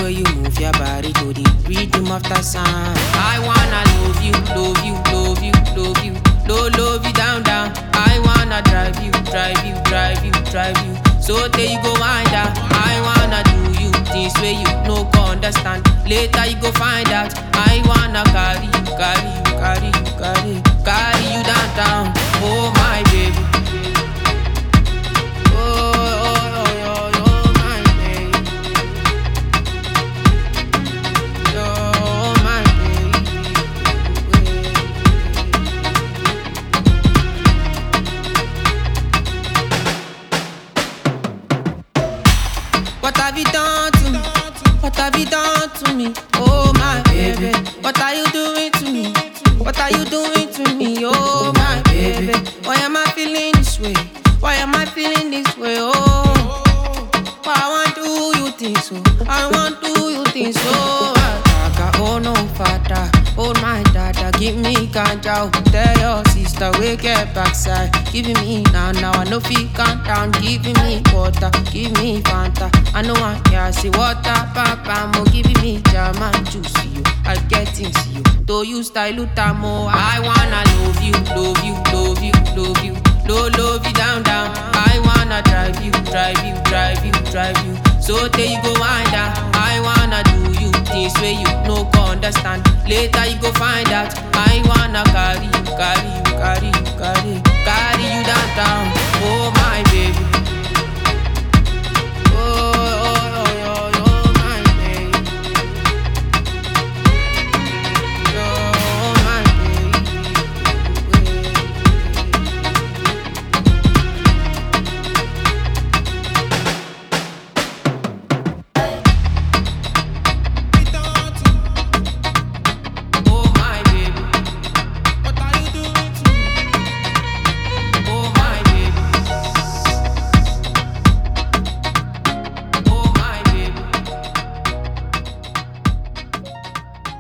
way you move your body to the rhythm of the sound. I wanna love you, love you, love you, love you, love you down, down. I wanna drive you, drive you, drive you, drive you. So there you go wind up. I wanna do you things where you no go understand. Later you go find out. I wanna carry you, carry you, carry you, carry you down, down. Oh my baby. Oh, oh, oh, oh, oh my baby. Oh my baby. What have you done to me? What have you done to me? Oh my baby. What are you doing to me? What are you doing to me? Oh my baby. Why am I feeling this way? Why am I feeling this way? Oh, why I want to do you things so? I want to do you things so. Oh no father, oh my dada, give me ganja. Tell your sister we get backside. Giving me now, I know feel calm down. Giving me water, give me Fanta. I know I can see water, papa mo. Giving me jam and juice you. I get things you. Do you style utamo? I wanna love you, love you, love you, love you, love you down, down. I wanna drive you, drive you, drive you, drive you. So there you go wind up. I wanna do you things where you no go understand. Later you go find out. I wanna carry you, carry you, carry you, carry you down, down. Oh my baby.